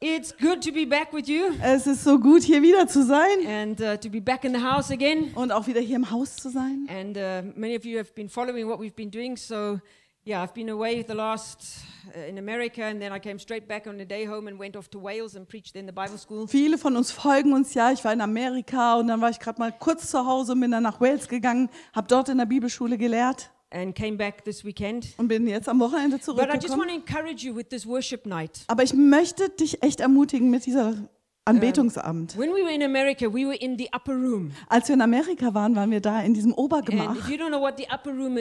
It's good to be back with you Es ist so gut, hier wieder zu sein and to be back in the house again. und auch wieder hier im Haus zu sein. And many of you have been following what we've been doing. So, yeah, I've been away the last in America, and then I came straight back on the day home and went off to Wales and preached in the Bible school. Viele von uns folgen uns ja. Ich war in Amerika und dann war ich gerade mal kurz zu Hause und bin dann nach Wales gegangen, habe dort in der Bibelschule gelehrt And came back this weekend. und bin jetzt am Wochenende But I just want zurückgekommen. to encourage you with this worship night. Aber ich möchte dich echt ermutigen mit dieser Anbetungsabend. When we were in America, we were in the upper room. Als wir in Amerika waren, waren wir da in diesem And Obergemach. if you don't know what the upper room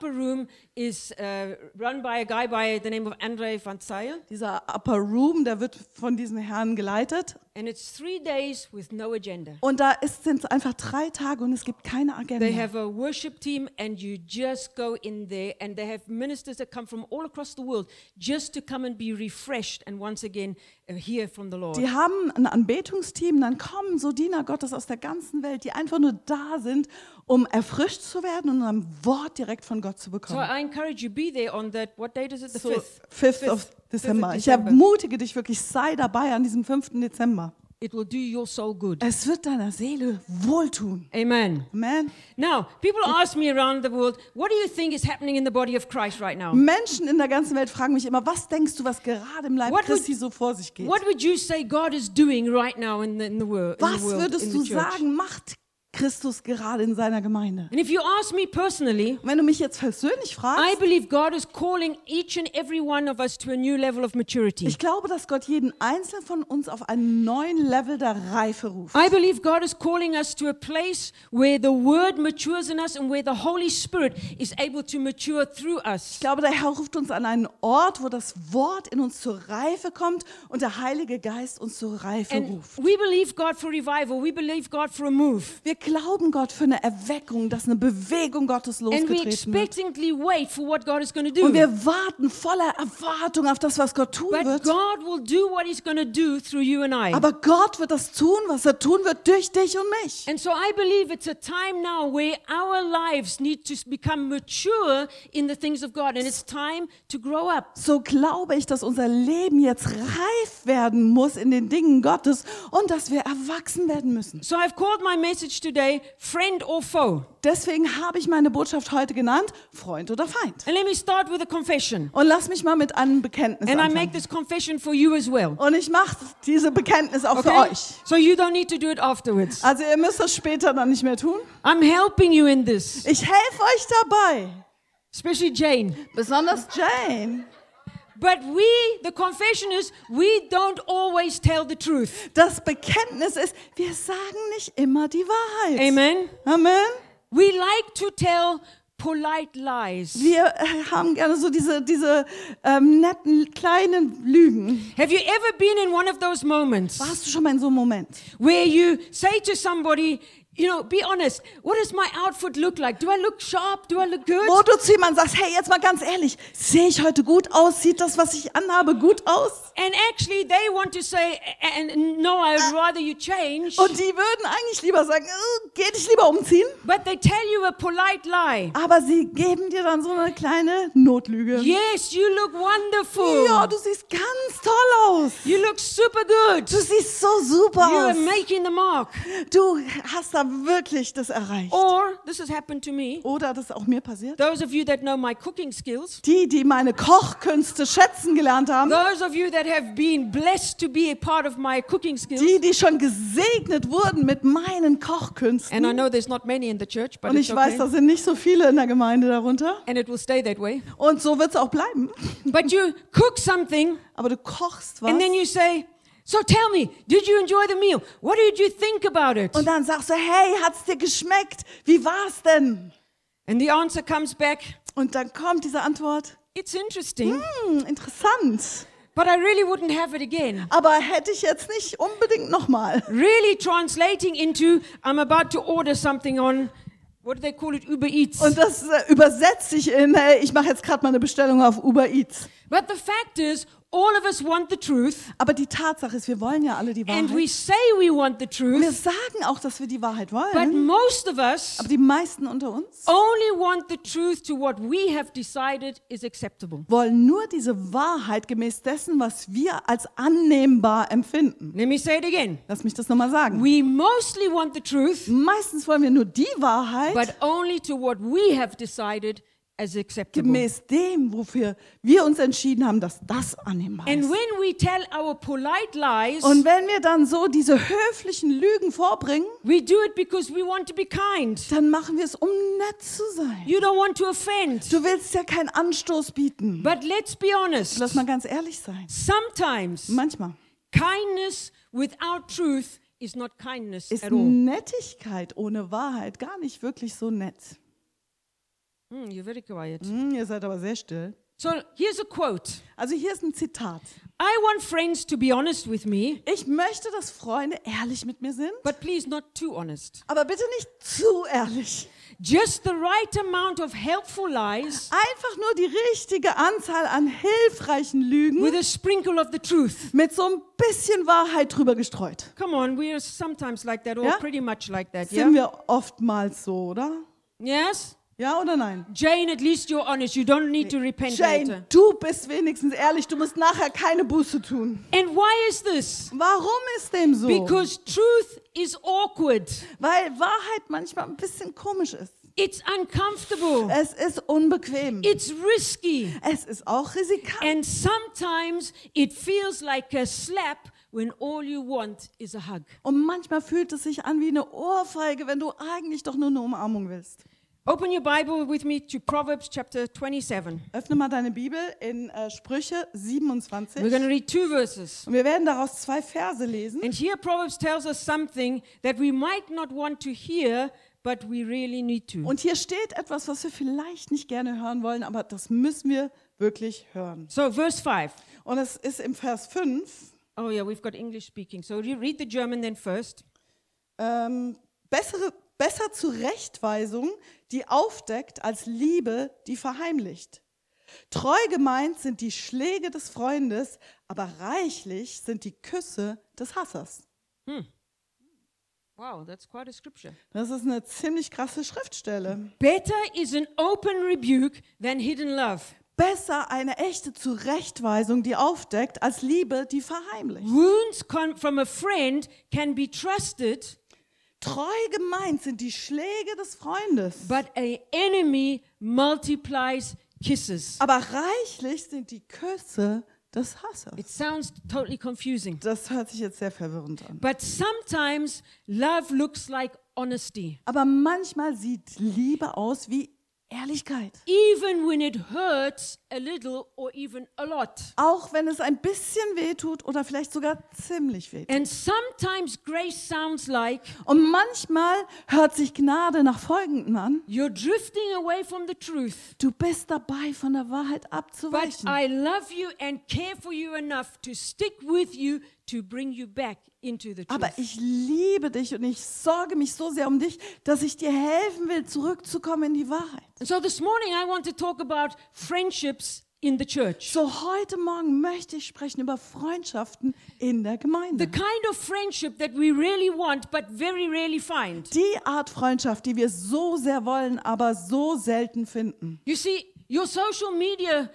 is run by a guy by the name of André van Zyl. Dieser Upper Room, der wird von diesem Herrn geleitet. And it's 3 days with no agenda. Und da sind es einfach 3 Tage und es gibt keine Agenda. They have a worship team, and you just go in there, and they have ministers that come from all across the world just to come and be refreshed and once again hear from the Lord. Die haben ein Anbetungsteam, dann kommen so Diener Gottes aus der ganzen Welt, die einfach nur da sind, um erfrischt zu werden und ein Wort direkt von Gott zu So bekommen. I encourage you, be there on that, what date is it? The So 5th. 5th of December. Ich December. ermutige dich wirklich, sei dabei an diesem 5. Dezember. It will do your soul good. Es wird deiner Seele wohltun. Amen. Amen. Now, people ask me around the world, what do you think is happening in the body of Christ right now? Menschen in der ganzen Welt fragen mich immer, was denkst du, was gerade im Leib What would- Christi so vor sich geht? What would you say God is doing right now in the world? Was in würdest the du church? sagen, macht Christus gerade in seiner Gemeinde? And if you ask me personally, Und wenn du mich jetzt persönlich I fragst, believe God is calling each and every one of us to a new level of maturity. ich glaube, dass Gott jeden Einzelnen von uns auf einen neuen Level der Reife ruft. I believe God is calling us to a place where the Word matures in us and where the Holy Spirit is able to mature through us. Ich glaube, der Herr ruft uns an einen Ort, wo das Wort in uns zur Reife kommt und der Heilige Geist uns zur Reife And ruft. we believe God for revival. We believe God for a move. Wir glauben Gott für eine Erweckung, dass eine Bewegung Gottes And we losgetreten wird. expectantly wait for what God is going to do. Und wir warten voller Erwartung auf das, was Gott tun But wird. God will do what He's going to do through you and I. Aber Gott wird das tun, was er tun wird durch dich und mich. And so I believe it's a time now where our lives need to become mature in the things of God. And it's time to grow up. So glaube ich, dass unser Leben jetzt reif werden muss in den Dingen Gottes und dass wir erwachsen werden müssen. So I've called my message today, Friend or Foe. Deswegen habe ich meine Botschaft heute genannt, Freund oder Feind. And let me start with a confession. Und lass mich mal mit einem Bekenntnis And I anfangen. make this confession for you as well. Und ich mache diese Bekenntnis auch für Okay? euch. So you don't need to do it afterwards. Also ihr müsst das später dann nicht mehr tun. I'm helping you in this, Ich helfe euch dabei. especially Jane. Besonders Jane. But the confession is, we don't always tell the truth. Das Bekenntnis ist, wir sagen nicht immer die Wahrheit. Amen. Amen. We like to tell polite lies. Wir haben gerne so diese netten kleinen Lügen. Have you ever been in one of those moments Warst du schon mal in so einem Moment, where you say to somebody, you know, be honest, what does my outfit look like? Do I look sharp? Do I look good? wo du zu jemandem sagst, hey, jetzt mal ganz ehrlich, sehe ich heute gut aus? Sieht das, was ich anhabe, gut aus? And actually they want to say, and no, I would rather you change. Und die würden eigentlich lieber sagen, geh dich lieber umziehen. But they tell you a polite lie. Aber sie geben dir dann so eine kleine Notlüge. Yes, you look wonderful. Ja, du siehst ganz toll aus. You look super good. Du siehst so super You are aus. making the mark. Du hast da wirklich das erreicht. Or, this has happened to me, Oder das ist auch mir passiert. those of you that know my cooking skills, Die meine Kochkünste schätzen gelernt haben, those of you that have been blessed to be a part of my cooking skills, die schon gesegnet wurden mit meinen Kochkünsten. and I know there's not many in the church, but Und it's ich weiß, okay. da sind nicht so viele in der Gemeinde darunter. And it will stay that way. Und so wird es auch bleiben. But you cook something, Aber du kochst was and then you say, so tell me, did you enjoy the meal? What did you think about it? und dann sagst du, hey, hat's dir geschmeckt? Wie war's denn? And the answer comes back, Und dann kommt diese Antwort, it's interesting, interessant. but I really wouldn't have it again. Aber hätte ich jetzt nicht unbedingt nochmal. Really translating into, I'm about to order something on, what do they call it, Uber Eats. Und das übersetzt sich in, hey, ich mache jetzt gerade mal eine Bestellung auf Uber Eats. But the fact is, all of us want the truth, Aber die Tatsache ist, wir wollen ja alle die and we Wahrheit. say we want the Und wir truth, sagen auch, dass wir die Wahrheit but wollen. most of us Aber die meisten unter uns only want the truth to what we have decided is acceptable. wollen nur diese Wahrheit gemäß dessen, was wir als annehmbar empfinden. Let me say it again. Lass mich das nochmal sagen. We mostly want the truth, Meistens wollen wir nur die Wahrheit but only to what we have decided as acceptable. gemäß dem, wofür wir uns entschieden haben, dass das annehmbar And ist. when we tell our polite lies, Und wenn wir dann so diese höflichen Lügen vorbringen, we do it because we want to be kind. dann machen wir es, um nett zu sein. You don't want to offend. Du willst ja keinen Anstoß bieten. But let's be honest. Lass mal ganz ehrlich sein. Sometimes Manchmal kindness without truth is not kindness ist at all. Nettigkeit ohne Wahrheit gar nicht wirklich so nett. You're very quiet. Ihr seid aber sehr still. So here's a quote. Also hier ist ein Zitat. I want friends to be honest with me, Ich möchte, dass Freunde ehrlich mit mir sind, but please not too honest. aber bitte nicht zu ehrlich. Just the right amount of helpful lies Einfach nur die richtige Anzahl an hilfreichen Lügen with a sprinkle of the truth. mit so ein bisschen Wahrheit drüber gestreut. Come on, we are sometimes like that, or Ja? pretty much like that, yeah? Sind wir oftmals so, oder? Yes? Ja oder nein? Jane, at least you're honest. You don't need to repent Jane, later. du bist wenigstens ehrlich, du musst nachher keine Buße tun. And why is this? Warum ist dem so? Because truth is awkward. Weil Wahrheit manchmal ein bisschen komisch ist. It's uncomfortable. Es ist unbequem. It's risky. Es ist auch riskant. And sometimes it feels like a slap when all you want is a hug. Und manchmal fühlt es sich an wie eine Ohrfeige, wenn du eigentlich doch nur eine Umarmung willst. Open your Bible with me to Proverbs chapter 27. Öffne mal deine Bibel in Sprüche 27. We're going to read 2 verses. Und wir werden daraus 2 Verse lesen. And here Proverbs tells us something that we might not want to hear, but we really need to. Und hier steht etwas, was wir vielleicht nicht gerne hören wollen, aber das müssen wir wirklich hören. So verse 5. Und es ist im Vers 5. Oh yeah, we've got English speaking. So you read the German then first. Besser Zurechtweisung, die aufdeckt, als Liebe, die verheimlicht. Treu gemeint sind die Schläge des Freundes, aber reichlich sind die Küsse des Hassers. Wow, that's quite a scripture. Das ist eine ziemlich krasse Schriftstelle. Better is an open rebuke than hidden love. Besser eine echte Zurechtweisung, die aufdeckt, als Liebe, die verheimlicht. Wounds from a friend can be trusted, Treu gemeint sind die Schläge des Freundes, but an enemy multiplies kisses. aber reichlich sind die Küsse des It Hassers. sounds totally confusing. Das hört sich jetzt sehr verwirrend an. But sometimes love looks like honesty, Aber manchmal sieht Liebe aus wie Ehrlichkeit. even when it hurts a little or even a lot. Auch wenn es ein bisschen wehtut oder vielleicht sogar ziemlich wehtut. And sometimes grace sounds like Und manchmal hört sich Gnade nach Folgendem an. you're drifting away from the truth, Du bist dabei, von der Wahrheit but abzuweichen. I love you and care for you enough to stick with you to bring you back into the Aber truth. ich liebe dich und ich sorge mich so sehr um dich, dass ich dir helfen will, zurückzukommen in die Wahrheit. And so this morning I want to talk about friendships in the church. So heute Morgen möchte ich sprechen über Freundschaften in der The Gemeinde. kind of friendship that we really want but very rarely find. Die Art Freundschaft, die wir so sehr wollen, aber so selten finden. You see, your social media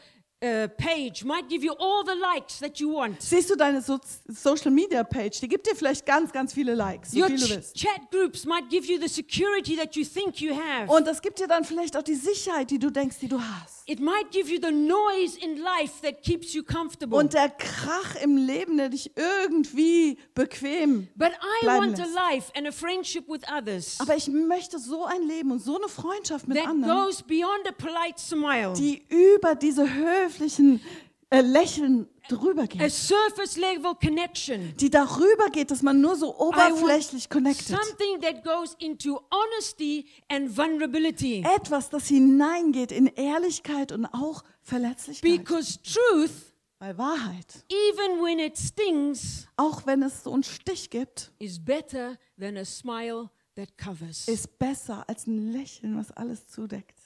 page might give you all the likes that you want. Siehst du deine Social Media Page, die gibt dir vielleicht ganz, ganz viele Likes, so Your viel du willst. chat groups might give you the security that you think you have. Und das gibt dir dann vielleicht auch die Sicherheit, die du denkst, die du hast. It might give you the noise in life that keeps you comfortable. Und der Krach im Leben, der dich irgendwie bequem But I bleiben want a lässt. life and a friendship with others Aber ich möchte so ein Leben und so eine Freundschaft mit that anderen, goes beyond a polite smile, die über diese höflichen Lächeln drüber a geht. surface level connection. Die darüber geht, dass man nur so I want oberflächlich connected. something that goes into honesty and vulnerability. Etwas, das hineingeht in Ehrlichkeit und auch Verletzlichkeit. Because truth, Weil Wahrheit, even when it stings, auch wenn es so einen Stich gibt, is better than a smile that covers. ist besser als ein Lächeln, was alles zudeckt.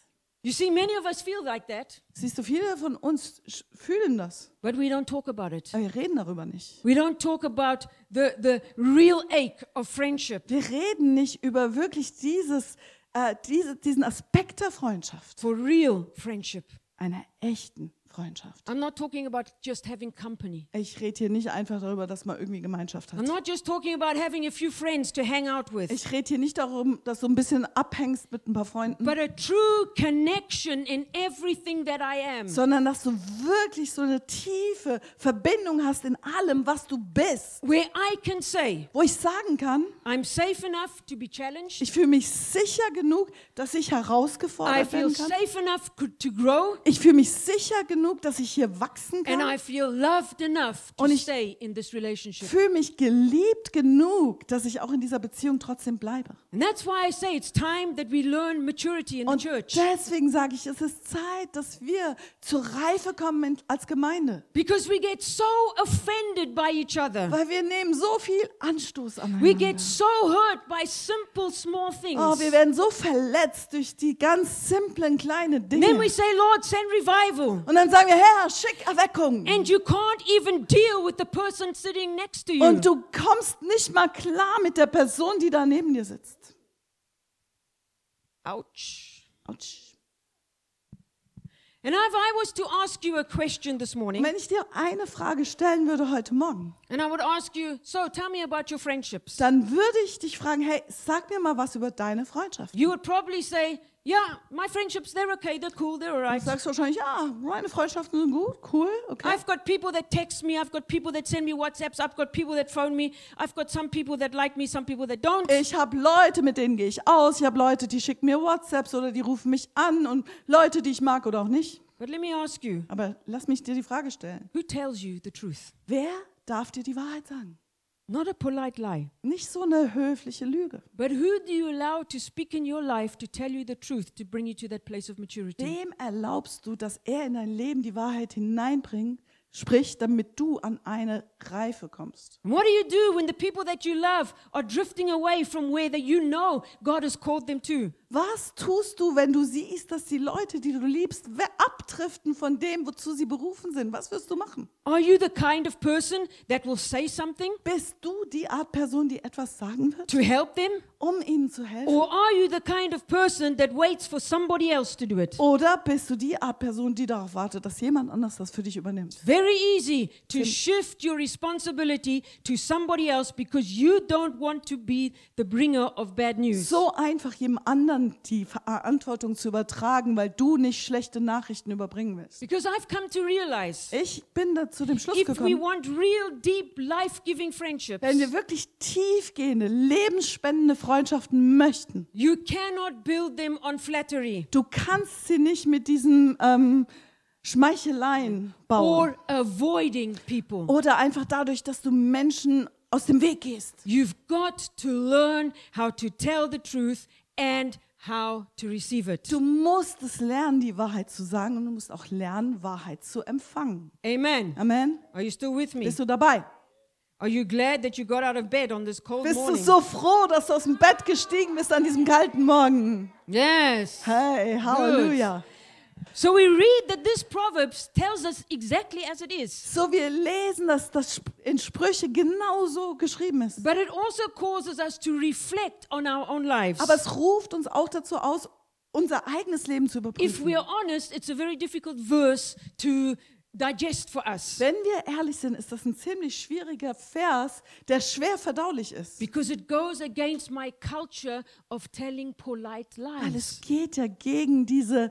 You see, many of us feel like that, Siehst du, viele von uns fühlen das, but we don't talk about it. aber wir reden darüber nicht. We don't talk about the real ache of friendship. Wir reden nicht über wirklich diesen Aspekt der Freundschaft, For real friendship. einer echten Freundschaft. I'm not talking about just having company. Ich rede hier nicht einfach darüber, dass man irgendwie Gemeinschaft I'm hat. not just talking about having a few friends to hang out with, Ich rede hier nicht darum, dass du ein bisschen abhängst mit ein paar Freunden, but a true connection in everything that I am. sondern dass du wirklich so eine tiefe Verbindung hast in allem, was du bist. Where I can say, Wo ich sagen kann, I'm safe enough to be challenged. ich fühle mich sicher genug, dass ich I herausgefordert feel werden kann. safe enough to grow. Ich fühle mich sicher genug, dass ich hier wachsen And kann. I feel loved enough to Und ich stay in this relationship. Fühle mich geliebt genug, dass ich auch in dieser Beziehung trotzdem bleibe. And that's why I say it's time that we learn maturity in the Und church. deswegen sage ich, es ist Zeit, dass wir zur Reife kommen als Gemeinde. Because we get so offended by each other. Weil wir nehmen so viel Anstoß We aneinander. get so hurt by simple small things. Oh, wir werden so verletzt durch die ganz simplen kleinen Then we Dinge. say, Lord, send revival. Und dann sagen wir, Herr, schick Erweckung. And you can't even deal with the person sitting next to you. Und du kommst nicht mal klar mit der Person, die da neben dir sitzt. Ouch. Autsch. And if I was to ask you a question this morning, Und wenn ich dir eine Frage stellen würde heute Morgen, and I would ask you, so tell me about your friendships, dann würde ich dich fragen, hey, sag mir mal was über deine Freundschaft. you would probably say, yeah, my friendships, they're okay, they're cool, they're all Du right. sagst wahrscheinlich, ja, meine Freundschaften sind gut, cool, okay. I've got people that text me, I've got people that send me WhatsApps, I've got people that phone me, I've got some people that like me, some people that don't. Ich habe Leute, mit denen gehe ich aus. Ich habe Leute, die schicken mir WhatsApps oder die rufen mich an und Leute, die ich mag oder auch nicht. But let me ask you, Aber lass mich dir die Frage stellen. who tells you the truth? Wer darf dir die Wahrheit sagen? Not a polite lie, Nicht so eine höfliche Lüge. but who do you allow to speak in your life to tell you the truth, to bring you to that place of maturity? Dem erlaubst du, dass er in dein Leben die Wahrheit hineinbringt, sprich, damit du an eine Reife kommst. And what do you do when the people that you love are drifting away from where that you know God has called them to? Was tust du, wenn du siehst, dass die Leute, die du liebst, abdriften von dem, wozu sie berufen sind? Was wirst du machen? Are you the kind of person that will say something Bist du die Art Person, die etwas sagen wird, to help them? um ihnen zu helfen? Or are you the kind of person that waits for somebody else to do it? Oder bist du die Art Person, die darauf wartet, dass jemand anders das für dich übernimmt? Very easy to shift your responsibility to somebody else because you don't want to be the bringer of bad news. So einfach jedem anderen die Verantwortung zu übertragen, weil du nicht schlechte Nachrichten überbringen willst. Because I've come to realize Ich bin da zu dem Schluss if we gekommen, want real, deep, life-giving friendships, wenn wir wirklich tiefgehende, lebensspendende Freundschaften möchten, you cannot build them on flattery du kannst sie nicht mit diesen Schmeicheleien bauen. or avoiding people. Oder einfach dadurch, dass du Menschen aus dem Weg gehst. You've got to learn how to tell the truth and how to receive it. Du musst es lernen, die Wahrheit zu sagen, und du musst auch lernen, Wahrheit zu empfangen. Amen. Amen. Are you still with me? Bist du dabei? Are you glad that you got out of bed on this cold Bist du morning? so froh, dass du aus dem Bett gestiegen bist an diesem kalten Morgen? Yes. Hey, Halleluja. So we read that this Proverbs tells us exactly as it is. So, wir lesen, dass das in Sprüche genauso geschrieben ist. But it also causes us to reflect on our own lives. Aber es ruft uns auch dazu aus, unser eigenes Leben zu If überprüfen. we are honest, it's a very difficult verse to digest for us Wenn wir ehrlich sind, ist das ein ziemlich schwieriger Vers, der schwer verdaulich ist. because it goes against my culture of telling polite Weil es lies. geht ja gegen diese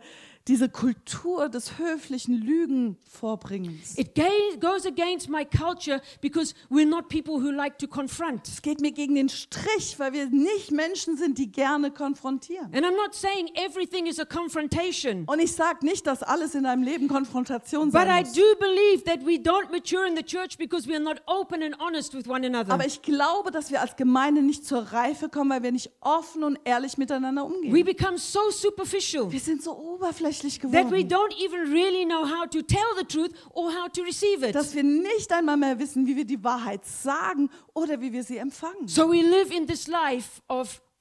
Kultur des höflichen Lügenvorbringens. It goes against my culture because we're not people who like to confront. Es geht mir gegen den Strich, weil wir nicht Menschen sind, die gerne konfrontieren. And I'm not saying everything is a confrontation, Und ich sage nicht, dass alles in deinem Leben Konfrontation but I sein muss. do believe that we don't mature in the church because we are not open and honest with one another. Aber ich glaube, dass wir als Gemeinde nicht zur Reife kommen, weil wir nicht offen und ehrlich miteinander We umgehen. become so superficial Wir sind so oberflächlich that we geworden, don't even really know how to tell the truth or how to receive it. dass wir nicht einmal mehr wissen, wie wir die Wahrheit sagen oder wie wir sie empfangen. So we live in this life of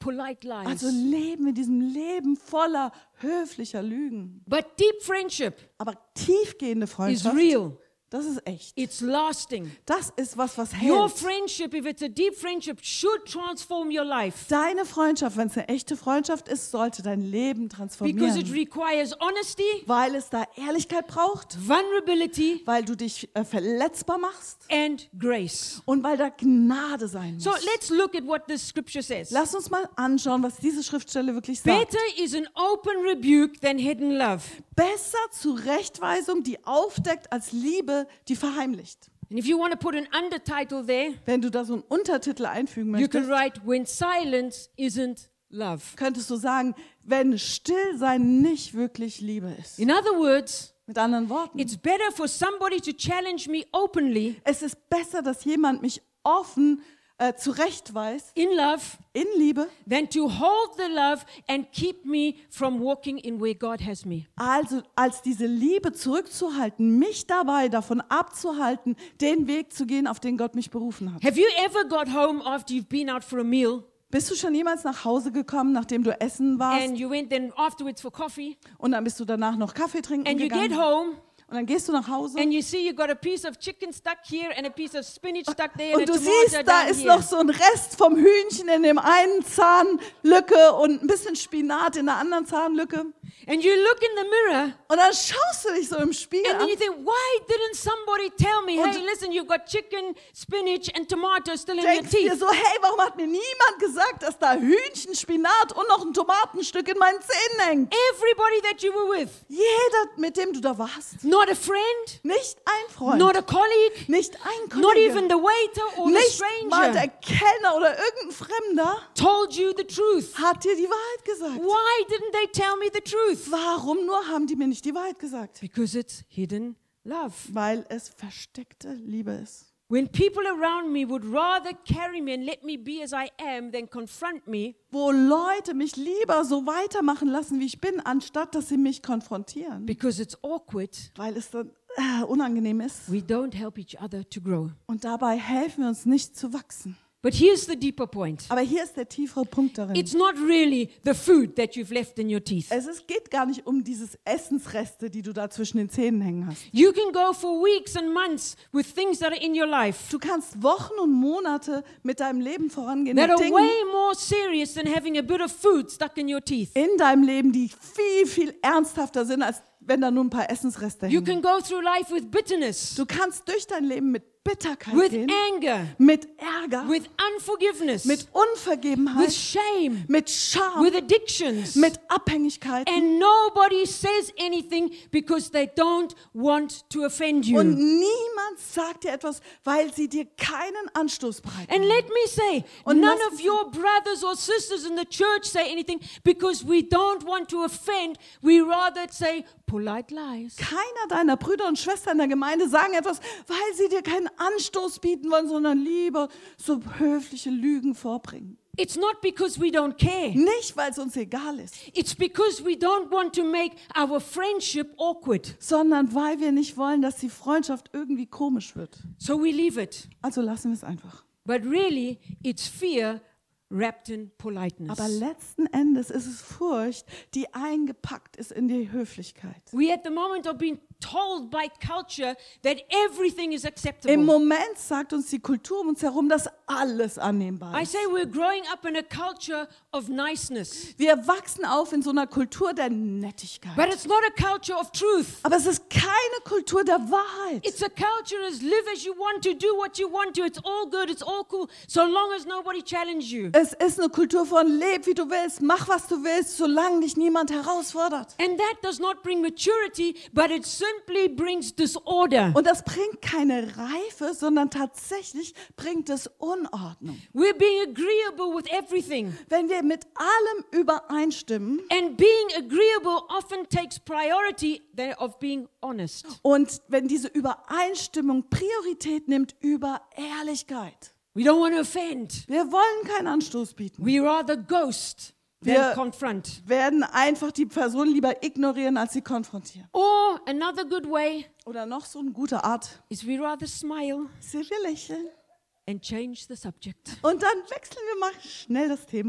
polite lies. Also leben in diesem Leben voller höflicher Lügen. But deep friendship Aber tiefgehende is Freundschaft, real. das ist echt. It's lasting. Das ist was Your hält. friendship, if it's a deep friendship, should transform your life. Deine Freundschaft, wenn es eine echte Freundschaft ist, sollte dein Leben Because it transformieren. requires honesty, Weil es da Ehrlichkeit braucht, vulnerability, weil du dich verletzbar machst and grace. und weil da Gnade sein muss. So let's look at what this scripture says. Lass uns mal anschauen, was diese Schriftstelle wirklich sagt. Better is an open rebuke than hidden love. Besser Zurechtweisung, die aufdeckt, als Liebe, die verheimlicht. And if you want to put an undertitle there, Wenn du da so einen Untertitel einfügen you can möchtest, write when silence isn't love. könntest du sagen, wenn Stillsein nicht wirklich Liebe ist. In other words, Mit anderen Worten, it's better for somebody to challenge me openly es ist besser, dass jemand mich offen zurechtweist, in love in Liebe, than to hold the love and keep me from walking in where God has me. also als diese Liebe zurückzuhalten, mich dabei davon abzuhalten, den Weg zu gehen, auf den Gott mich berufen hat. Have you ever got home after you've been out for a meal Bist du schon jemals nach Hause gekommen, nachdem du essen warst and you went then afterwards for coffee und dann bist du danach noch Kaffee trinken and you get gegangen home und dann gehst du nach Hause and you see you got a piece of chicken stuck here and a piece of spinach stuck there and und a du tomato siehst, da down ist here. noch so ein Rest vom Hühnchen in dem einen Zahnlücke und ein bisschen Spinat in der anderen Zahnlücke. And you look in the mirror Und dann schaust du dich so im Spiegel and then an you think, why didn't somebody tell me, Und hey, listen, you've got chicken, spinach and tomato still in und your denkst dir teeth? so, hey, warum hat mir niemand gesagt, dass da Hühnchen, Spinat und noch ein Tomatenstück in meinen Zähnen hängt? Everybody that you were with, Jeder, mit dem du da warst. not a friend, Nicht ein Freund, not a colleague, nicht ein not even Kollege, the waiter or the nicht mal der stranger Kellner oder irgendein Fremder told you the truth. hat dir die Wahrheit gesagt. Why didn't they tell me the truth? Warum nur haben die mir nicht die Wahrheit gesagt? Because it's hidden love. Weil es versteckte Liebe ist. When people around me would rather carry me and let me be as I am than confront me, Wo Leute mich lieber so weitermachen lassen, wie ich bin, anstatt dass sie mich konfrontieren. because it's awkward, Weil es dann unangenehm ist. we don't help each other to grow. Und dabei helfen wir uns nicht zu wachsen. But here's the deeper point. Aber hier ist der tiefere Punkt darin. It's not really the food that you've left in your teeth. Geht gar nicht um dieses Essensreste, die du da zwischen den Zähnen hängen hast. You can go for weeks and months with things that are in your life Du kannst Wochen und Monate mit deinem Leben vorangehen, that mit are Dingen way more serious than having a bit of food stuck in your teeth. in deinem Leben, die viel, viel ernsthafter sind, als wenn da nur ein paar Essensreste You hängen. can go through life with bitterness, Du kannst durch dein Leben mit Bitterkeit with gehen, anger, mit Ärger, with unforgiveness, mit with Unvergebenheit, shame, mit Scham, with addictions. mit Abhängigkeiten. And nobody says anything because they don't want to offend you. Und niemand sagt dir etwas, weil sie dir keinen Anstoß bereiten. And let me say, Und none lass of mich- your brothers or sisters in the church say anything because we don't want to offend. We rather say polite lies. Keiner deiner Brüder und Schwestern in der Gemeinde sagen etwas, weil sie dir keinen Anstoß bieten wollen, sondern lieber so höfliche Lügen vorbringen. It's not because we don't care. Nicht, weil es uns egal ist, It's because we don't want to make our friendship awkward. sondern weil wir nicht wollen, dass die Freundschaft irgendwie komisch wird. So we leave it. Also lassen wir es einfach. But really, it's fear wrapped in politeness. Aber letzten Endes ist es Furcht, die eingepackt ist in die Höflichkeit. We at the moment are being told by culture that everything is Im acceptable. Moment sagt uns die Kultur um uns herum, dass alles annehmbar I ist. say we're growing up in a culture of niceness, Wir wachsen auf in so einer Kultur der Nettigkeit. but it's not a culture of truth. Aber es ist keine Kultur der Wahrheit. It's a culture as live as you want to, do what you want to. It's all good, it's all cool, so long as nobody challenges you. Es ist eine Kultur von leb, wie du willst, mach, was du willst, solange dich niemand herausfordert. And that does not bring maturity, but it simply brings disorder. Und das bringt keine Reife, sondern tatsächlich bringt es Unordnung. We're being agreeable with everything. Wenn wir mit allem übereinstimmen And being agreeable often takes priority than of being honest. und wenn diese Übereinstimmung Priorität nimmt über Ehrlichkeit. We don't want to offend. Wir wollen keinen Anstoß bieten. We rather ghost Wir- than confront. Werden einfach die Person lieber ignorieren, als sie konfrontieren. Or another good way Oder noch so eine gute Art. is we rather smile Wir lächeln. and change the subject. Und dann wechseln wir mal schnell das Thema.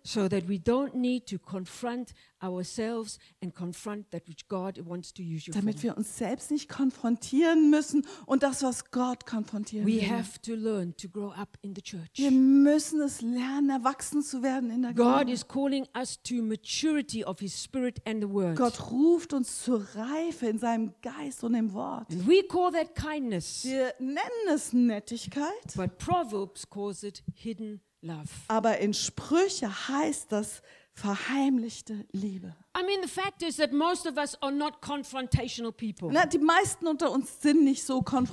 so that we don't need to confront ourselves and confront that which God wants to use you for. damit wir uns selbst nicht konfrontieren müssen und das, was Gott konfrontieren We will. have to learn to grow up in the church. Wir müssen es lernen, erwachsen zu werden in der God Gemeinde. is calling us to maturity of His Spirit and the Word. Gott ruft uns zur Reife in seinem Geist und im Wort. And we call that kindness, Wir nennen es Nettigkeit, but Proverbs calls it hidden love. aber in Sprüche heißt das verheimlichte Liebe. I mean, the fact is that most of us are not confrontational people. Na, die meisten unter uns sind nicht so We rather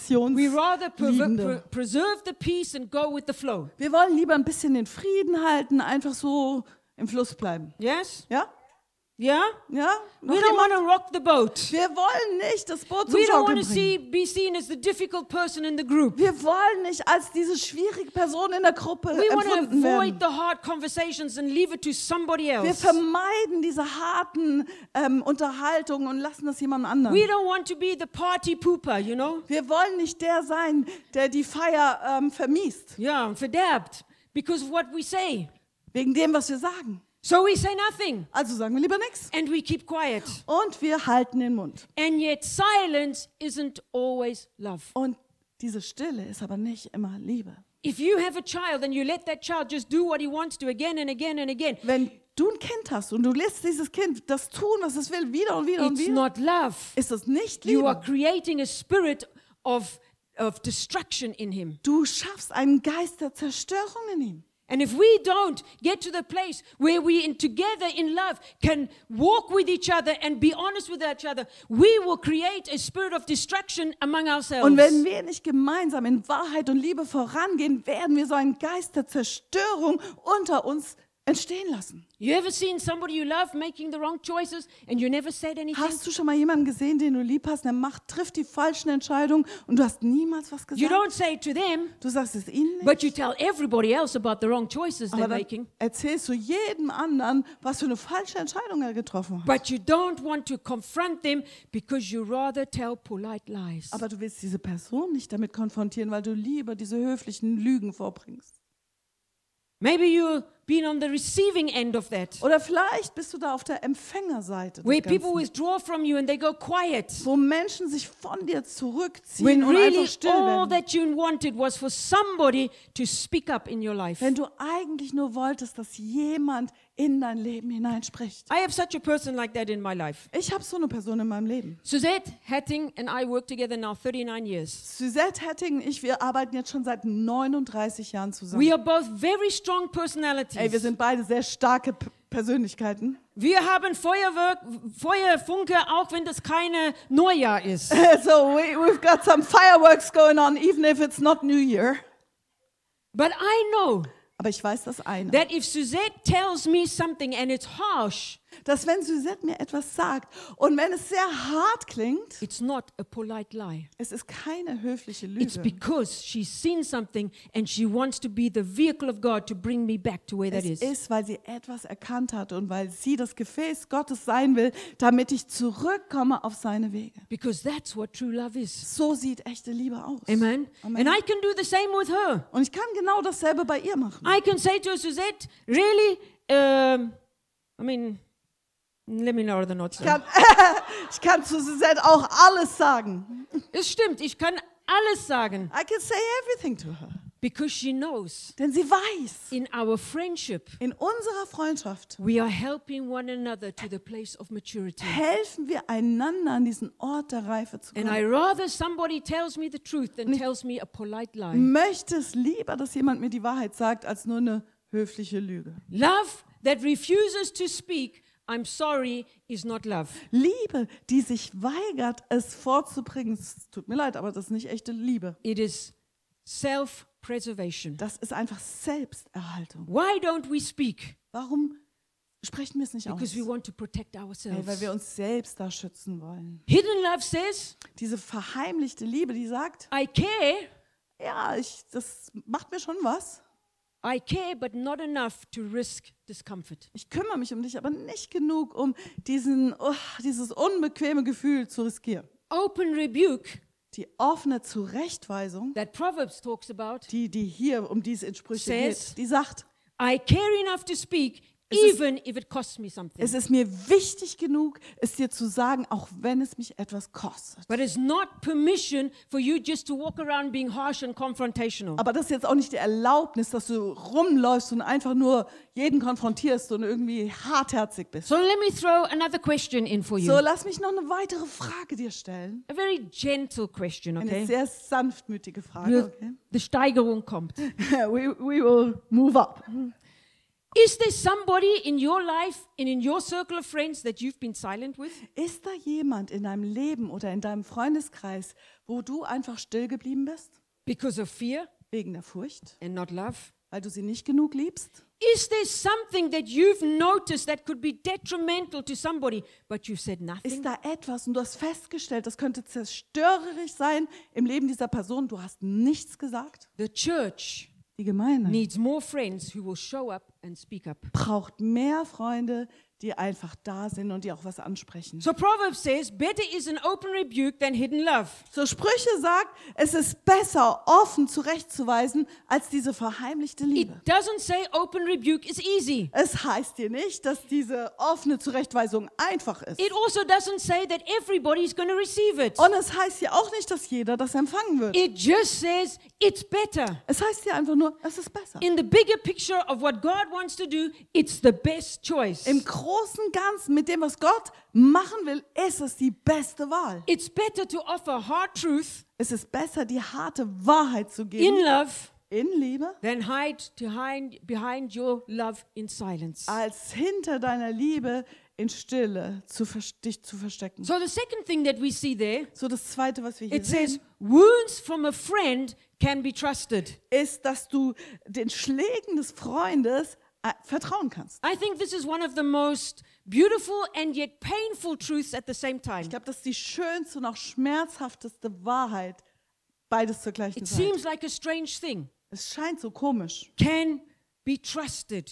konfrontationsliebende. preserve the peace and go with the flow. Wir wollen lieber ein bisschen den Frieden halten, einfach so im Fluss bleiben. Yes? Ja? Yeah? Ja? Noch We don't jemand? want to rock the boat. Wir wollen nicht das Boot zum We don't Schaukeln want to bringen. be seen as the difficult person in the group. Wir wollen nicht als diese schwierige Person in der Gruppe We want to empfunden avoid werden. the hard conversations and leave it to somebody Wir else. vermeiden diese harten Unterhaltungen und lassen das jemand anderen. We don't want to be the party pooper, you know? Wir wollen nicht der sein, der die Feier vermiest, Yeah, verderbt because of what we say. wegen dem, was wir sagen. So we say nothing Also sagen wir lieber nichts. and we keep quiet. Und wir halten den Mund. And yet silence isn't always love. Und diese Stille ist aber nicht immer Liebe. If you have a child and you let that child just do what he wants to again and again and again, Wenn du ein Kind hast und du lässt dieses Kind das tun, was es will, wieder und wieder und it's wieder, not love. ist das nicht You are Liebe. creating a spirit of destruction in him. Du schaffst einen Geist der Zerstörung in ihm. And if we don't get to the place where we together in love can walk with each other and be honest with each other, we will create a spirit of destruction among ourselves. Und wenn wir nicht gemeinsam in Wahrheit und Liebe vorangehen, werden wir so einen Geist der Zerstörung unter uns entstehen lassen. You ever seen somebody you love making the wrong choices and you never said anything? Hast du schon mal jemanden gesehen, den du lieb hast, der trifft die falschen Entscheidungen und du hast niemals was You gesagt? don't say it to them, Du sagst es ihnen nicht, but you tell everybody else about the wrong choices they're aber dann making. erzählst du jedem anderen, was für eine falsche Entscheidung er getroffen hat. But you don't want to confront them because you rather tell polite lies. Aber du willst diese Person nicht damit konfrontieren, weil du lieber diese höflichen Lügen vorbringst. Maybe you've been on the receiving end of that, Oder vielleicht bist du da auf der Empfängerseite where des people Ganzen, withdraw from you and they go quiet. wo Menschen sich von dir zurückziehen When und really einfach still all werden. that you wanted was for somebody to speak up in your life. Wenn du eigentlich nur wolltest, dass jemand in dein Leben hineinspricht. I have such a person like that in my life. Ich habe so eine Person in meinem Leben. Suzette Hatting and I work together now 39 years. Suzette Hatting und ich, wir arbeiten jetzt schon seit 39 Jahren zusammen. We are both very strong Ey, wir personalities. sind beide sehr starke Persönlichkeiten. Wir haben Feuerfunke, auch wenn das keine Neujahr ist. So we've got some fireworks going on, even if it's not New Year. But I know Aber ich weiß das eine, that if Suzette tells me something and it's harsh, dass wenn Suzette mir etwas sagt und wenn es sehr hart klingt, it's not a polite lie. es ist keine höfliche It's Lüge. because she's seen something and she wants to be the vehicle of God to bring me back to where that Es is. ist, weil sie etwas erkannt hat und weil sie das Gefäß Gottes sein will, damit ich zurückkomme auf seine Wege. Because that's what true love is. So sieht echte Liebe aus. Amen. Amen. And I can do the same with her. Und ich kann genau dasselbe bei ihr machen. I can say to her, Suzette, really, I mean, let me know the notes. Ich kann zu Suzette auch alles sagen. Es stimmt, ich kann alles sagen. I can say everything to her. Because she knows Denn sie weiß, in our friendship, in unserer Freundschaft we are helping one another to the place of maturity. helfen wir einander an diesen Ort der Reife zu And I kommen. rather somebody tells me the truth than tells me a polite lie. Möchte es lieber, dass jemand mir die Wahrheit sagt, als nur eine höfliche Lüge. Love that refuses to speak, I'm sorry, is not love. Liebe, die sich weigert, es vorzubringen. Es tut mir leid, aber das ist nicht echte Liebe. It is self-preservation. Das ist einfach Selbsterhaltung. Why don't we speak? Warum sprechen wir es nicht aus? Because we want to protect Hey, ourselves. weil wir uns selbst da schützen wollen. Hidden love says, Diese verheimlichte Liebe, die sagt, I care, ja, das macht mir schon was. I care, but not enough to risk discomfort. Ich kümmere mich um dich, aber nicht genug, um dieses unbequeme Gefühl zu riskieren. Open rebuke Die offene Zurechtweisung, that Proverbs talks about die hier, um die es in Sprüche Says- geht, die sagt, I care enough to speak, even if it costs me something. Es ist mir wichtig genug, es dir zu sagen, auch wenn es mich etwas kostet. But it's not permission for you just to walk around being harsh and confrontational. Aber das ist jetzt auch nicht die Erlaubnis, dass du rumläufst und einfach nur jeden konfrontierst und irgendwie hartherzig bist. So let me throw another question in for you. So, lass mich noch eine weitere Frage dir stellen. A very gentle question, Eine okay? sehr sanftmütige Frage. Okay? Die Steigerung kommt. we will move up. Is there somebody in your life and in your circle of friends that you've been silent with? Ist da jemand in deinem Leben oder in deinem Freundeskreis, wo du einfach still geblieben bist? Because of fear Wegen der Furcht? and not love? Weil du sie nicht genug liebst? Is there something that you've noticed that could be detrimental to somebody, but you've said nothing? Ist da etwas und du hast festgestellt, das könnte zerstörerisch sein im Leben dieser Person, du hast nichts gesagt? The church Die Gemeinde needs more friends who will show up and speak up. braucht mehr Freunde, die einfach da sind und die auch was ansprechen. So Proverbs says, better is an open rebuke than hidden love. So Sprüche sagt, es ist besser, offen zurechtzuweisen, als diese verheimlichte It Liebe. doesn't say open rebuke is easy. Es heißt dir nicht, dass diese offene Zurechtweisung einfach ist. It also doesn't say that everybody is going to receive it. Und es heißt dir auch nicht, dass jeder das empfangen wird. It just says it's better. Es heißt dir einfach nur, es ist besser. In the bigger picture of what God wants to do, it's the best choice. Im Großen und Ganzen, mit dem, was Gott machen will, ist es die beste Wahl. It's better to offer hard truth Es ist besser, die harte Wahrheit zu in geben, love in Liebe, than behind your love in silence. als hinter deiner Liebe in Stille dich zu verstecken. So the second thing that we see there, So, das Zweite, was wir hier it says, sehen, wounds from a friend can be trusted. ist, dass du den Schlägen des Freundes vertrauen kannst. I think this is one of the most beautiful and yet painful truths at the same time. Ich glaube, das ist die schönste und auch schmerzhafteste Wahrheit, beides zur gleichen It Zeit. seems like a strange thing. Es scheint so komisch. Can be trusted.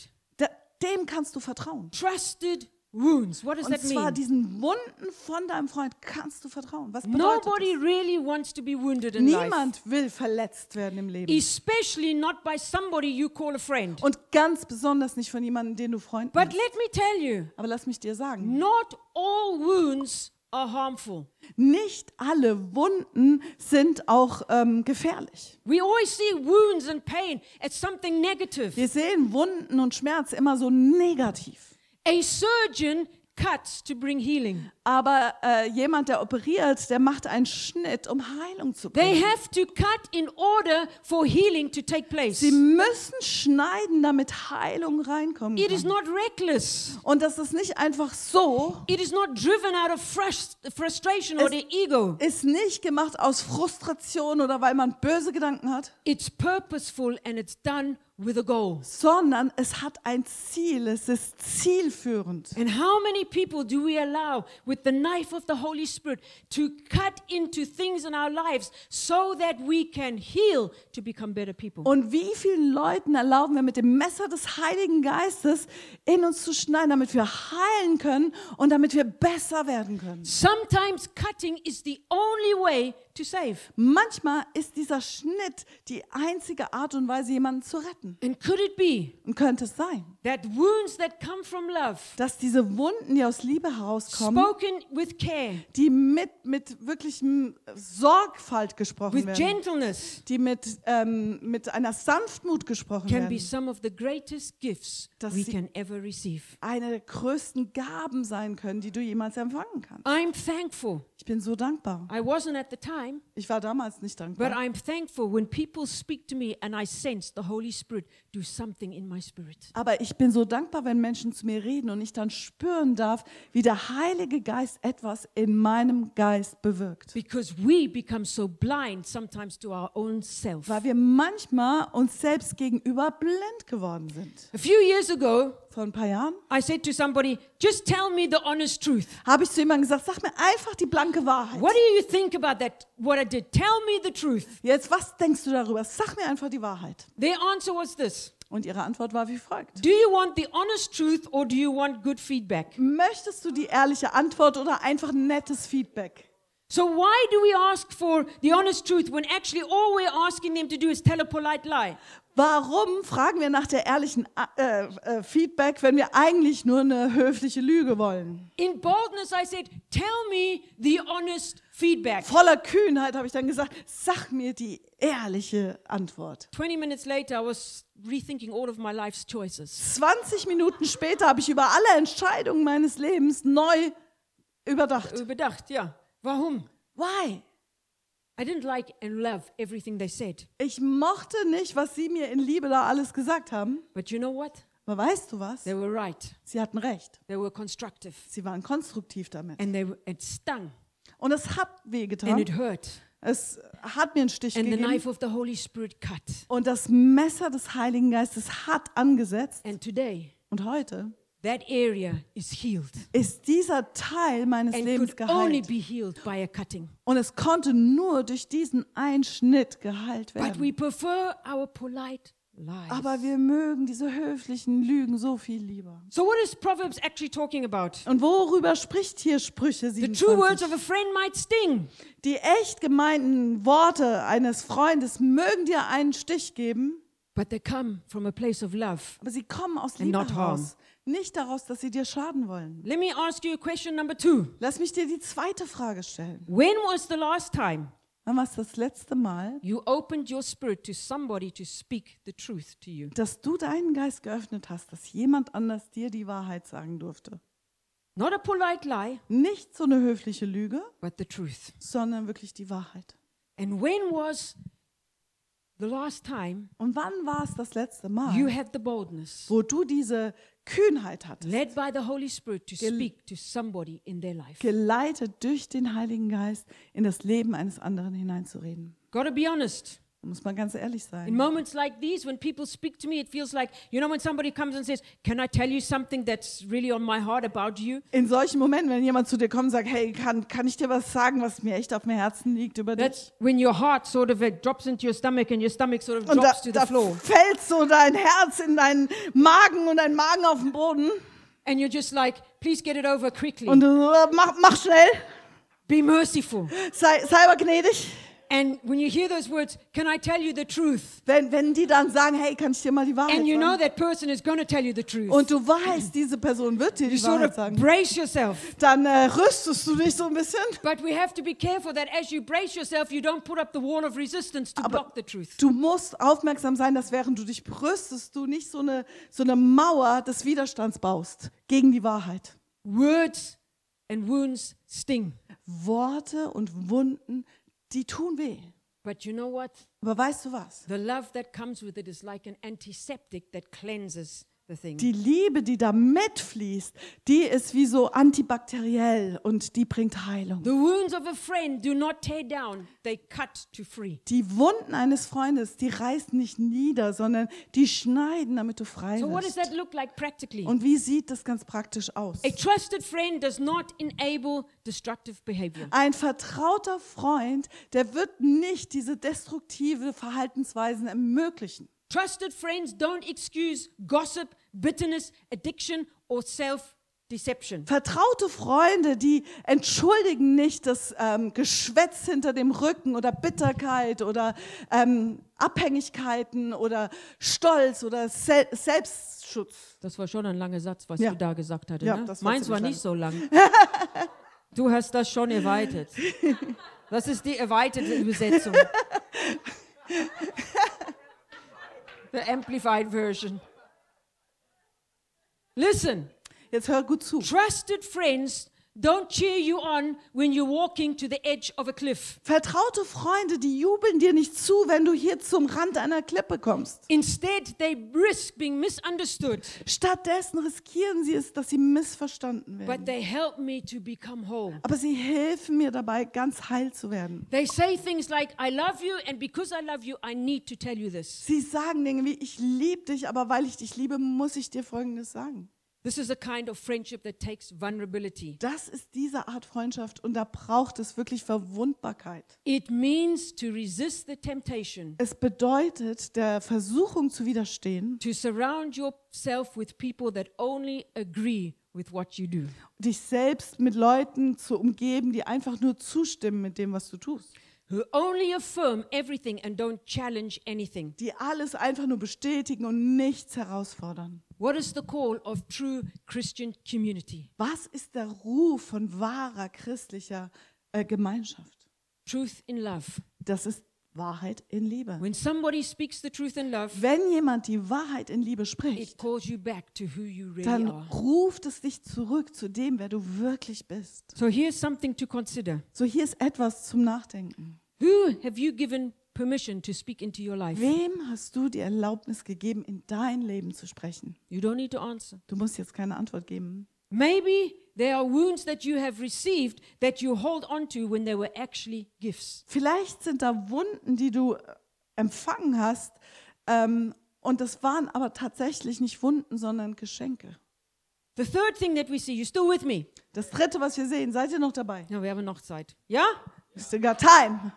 Dem kannst du vertrauen. Trusted wounds. What does Und that zwar mean? diesen Wunden von deinem Freund kannst du vertrauen. Was bedeutet Nobody das? really wants to be wounded in life, Niemand will verletzt werden im Leben. especially not by somebody you call a friend. Und ganz besonders nicht von jemandem, den du Freund But nennst. let me tell you, Aber lass mich dir sagen, not all wounds are harmful. nicht alle Wunden sind auch gefährlich. We always see wounds and pain as something negative. Wir sehen Wunden und Schmerz immer so negativ. A surgeon cuts to bring healing. Aber jemand, der operiert, der macht einen Schnitt, um Heilung zu They bringen. have to cut in order for healing to take place. Sie müssen schneiden, damit Heilung reinkommen It is kann. not reckless. Und das ist nicht einfach so, It is not driven out of frustration or the ego. ist nicht gemacht aus Frustration oder weil man böse Gedanken hat, It's purposeful and it's done with a goal. sondern es hat ein Ziel, es ist zielführend. And how many people do we allow with the knife of the Holy Spirit to cut into things in our lives so that we can heal to become better people? Und wie vielen Leuten erlauben wir mit dem Messer des Heiligen Geistes in uns zu schneiden, damit wir heilen können und damit wir besser werden können? Sometimes cutting is the only way to save. Manchmal ist dieser Schnitt die einzige Art und Weise, jemanden zu retten. And could it be Und könnte es sein, that wounds that come from love, dass diese Wunden, die aus Liebe herauskommen, spoken with care, die mit wirklichem Sorgfalt gesprochen with werden, gentleness, die mit einer Sanftmut gesprochen can be werden, some of the greatest gifts Dass we sie- can ever receive. eine der größten Gaben sein können, die du jemals empfangen kannst. I'm thankful. Ich bin so dankbar. I wasn't at the time, Ich war damals nicht but dankbar. I'm thankful when people speak to me and I sense the Holy Spirit do something in my spirit. Aber ich bin so dankbar, wenn Menschen zu mir reden und ich dann spüren darf, wie der Heilige Geist etwas in meinem Geist bewirkt. Because we become so blind sometimes to our own self. Weil wir manchmal uns selbst gegenüber blind geworden sind. A few years ago, Vor ein paar Jahren I said to somebody, just tell me the honest truth. habe ich zu jemandem gesagt, sag mir einfach die blanke Wahrheit. What do you think about that? What I did? Tell me the truth. Jetzt, was denkst du darüber? Sag mir einfach die Wahrheit. Their answer was this. Und ihre Antwort war wie folgt. Do you want the honest truth or do you want good feedback? Möchtest du die ehrliche Antwort oder einfach nettes Feedback? So why do we ask for the honest truth when actually all we're asking them to do is tell a polite lie? Warum fragen wir nach der ehrlichen Feedback, wenn wir eigentlich nur eine höfliche Lüge wollen? In boldness, I said, tell me the honest feedback. Voller Kühnheit habe ich dann gesagt, sag mir die ehrliche Antwort. 20 minutes later, I was rethinking all of my life's choices. 20 Minuten später habe ich über alle Entscheidungen meines Lebens neu überdacht. Überdacht, ja. Warum? Why? I didn't like and love everything they said. Ich mochte nicht, was sie mir in Liebe da alles gesagt haben. But you know what? Aber weißt du was? They were right. Sie hatten recht. They were constructive. Sie waren konstruktiv damit. And it stung. Und es hat And wehgetan. it hurt. Es hat mir einen Stich And the gegeben. knife of the Holy Spirit cut. Und das Messer des Heiligen Geistes hat angesetzt. And today, Und heute that area is healed. ist dieser Teil meines And Lebens could only geheilt. be healed by a cutting. Und es konnte nur durch diesen Einschnitt geheilt But werden. we prefer our polite lies. Aber wir mögen diese höflichen Lügen so viel lieber. So what is Proverbs actually talking about? Und worüber spricht hier Sprüche The true words 27? of a friend might sting, Die echt gemeinten Worte eines Freundes mögen dir einen Stich geben, but they come from a place of love. aber sie kommen aus And Liebe not harm. heraus. Nicht daraus, dass sie dir schaden wollen. Let me ask you a question number 2. Lass mich dir die zweite Frage stellen. When was the last time Wann war es das letzte Mal, you opened your spirit to somebody to speak the truth to you? dass du deinen Geist geöffnet hast, dass jemand anders dir die Wahrheit sagen durfte? Not a polite lie, Nicht so eine höfliche Lüge, but the truth. sondern wirklich die Wahrheit. And when was the last time Und wann war es das letzte you Mal, had the boldness, wo du diese Kühnheit hattest, led by the Holy Spirit, to speak to somebody in their life? geleitet durch den Heiligen Geist in das Leben eines anderen hineinzureden? Got to be honest. Da muss man ganz ehrlich In sein. moments like these, when people speak to me, it feels like, you know, when somebody comes and says, can I tell you something that's really on my heart about you? In solchen Momenten, wenn jemand zu dir kommt und sagt, hey, kann ich dir was sagen, was mir echt auf dem Herzen liegt über dich? That's when your heart sort of drops into your stomach and your stomach sort of Und drops to da the floor. fällt so dein Herz in deinen Magen und dein Magen auf den Boden. And you're just like, please get it over quickly. Und du mach schnell, Be merciful. sei aber gnädig. And when you hear those words, can I tell you the truth? Wenn die dann sagen, hey, kann ich dir mal die Wahrheit And you know sagen? that person is going to tell you the truth. Und du weißt, diese Person wird dir You die sort Wahrheit of sagen. brace yourself. Dann rüstest du dich so ein bisschen. But we have to be careful that as you brace yourself, you don't put up the wall of resistance to Aber block the truth. du musst aufmerksam sein, dass während du dich brüstest, du nicht so eine Mauer des Widerstands baust gegen die Wahrheit. Words and wounds sting. Worte und Wunden, die tun weh. But you know what? Aber weißt du was? The love that comes with it is like an antiseptic that cleanses the thing. Die Liebe, die da mitfließt, die ist wie so antibakteriell und die bringt Heilung. The wounds of a friend do not tear down, they cut to free. Die Wunden eines Freundes, die reißen nicht nieder, sondern die schneiden, damit du frei So what does wirst. that look like practically? Und wie sieht das ganz praktisch aus? A trusted friend does not enable destructive behavior. Ein vertrauter Freund, der wird nicht diese destruktive Verhaltensweisen ermöglichen. Trusted friends don't excuse gossip, bitterness, addiction, or self-deception. Vertraute Freunde, die entschuldigen nicht das Geschwätz hinter dem Rücken oder Bitterkeit oder Abhängigkeiten oder Stolz oder Selbstschutz. Das war schon ein langer Satz, was Ja. du da gesagt hattest. Ja, Ne? das war Meins war ziemlich nicht so lang. Du hast das schon erweitert. Das ist die erweiterte Übersetzung. The amplified version. Listen, Jetzt hör gut zu. trusted friends don't cheer you on when you're walking to the edge of a cliff. Vertraute Freunde, die jubeln dir nicht zu, wenn du hier zum Rand einer Klippe kommst. Instead, they risk being misunderstood, Stattdessen riskieren sie es, dass sie missverstanden but werden. they help me to become whole. Aber sie helfen mir dabei, ganz heil zu werden. They say things like, I love you, and because I love you, I need to tell you this. Sie sagen Dinge wie, ich liebe dich, aber weil ich dich liebe, muss ich dir Folgendes sagen. This is a kind of friendship that takes vulnerability. Das ist diese Art Freundschaft und da braucht es wirklich Verwundbarkeit. It means to resist the temptation Es bedeutet, der Versuchung zu widerstehen, to surround yourself with people that only agree with what you do. dich selbst mit Leuten zu umgeben, die einfach nur zustimmen mit dem, was du tust. who only affirm everything and don't challenge anything. die alles einfach nur bestätigen und nichts herausfordern. What is the call of true Christian community? Was ist der Ruf von wahrer christlicher Gemeinschaft? Truth in love. Das ist Wahrheit in Liebe. When somebody speaks the truth in love, Wenn jemand die Wahrheit in Liebe it spricht, calls you back to who you really dann are. ruft es dich zurück zu dem, wer du wirklich bist. So here's something to consider. So, hier ist etwas zum Nachdenken. Who have you given permission to speak into your life? Wem hast du die Erlaubnis gegeben, in dein Leben zu sprechen? You don't need to answer. Du musst jetzt keine Antwort geben. Maybe there are wounds that you have received that you hold on to when they were actually gifts. Vielleicht sind da Wunden, die du empfangen hast, und das waren aber tatsächlich nicht Wunden, sondern Geschenke. The third thing that we see, you still with me? Das dritte, was wir sehen, seid ihr noch dabei? No, wir haben noch Zeit. Ja? We still got time.